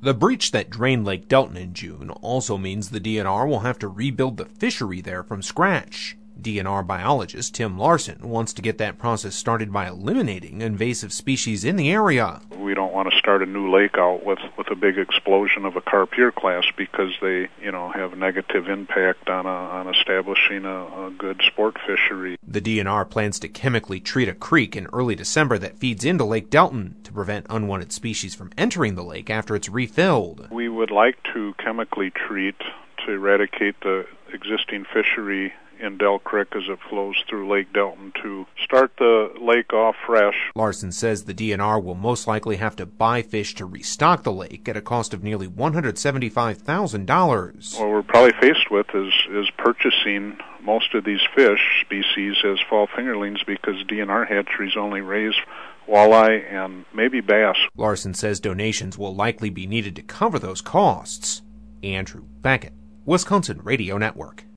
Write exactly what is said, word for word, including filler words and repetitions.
The breach that drained Lake Delton in June also means the D N R will have to rebuild the fishery there from scratch. D N R biologist Tim Larson wants to get that process started by eliminating invasive species in the area. We don't want to start a new lake out with, with a big explosion of a carpier class because they, you know, have negative impact on a, on establishing a, a good sport fishery. The D N R plans to chemically treat a creek in early December that feeds into Lake Delton to prevent unwanted species from entering the lake after it's refilled. We would like to chemically treat to eradicate the existing fishery in Del Creek as it flows through Lake Delton to start the lake off fresh. Larson says the D N R will most likely have to buy fish to restock the lake at a cost of nearly one hundred seventy-five thousand dollars. What we're probably faced with is, is purchasing most of these fish species as fall fingerlings because D N R hatcheries only raise walleye and maybe bass. Larson says donations will likely be needed to cover those costs. Andrew Beckett, Wisconsin Radio Network.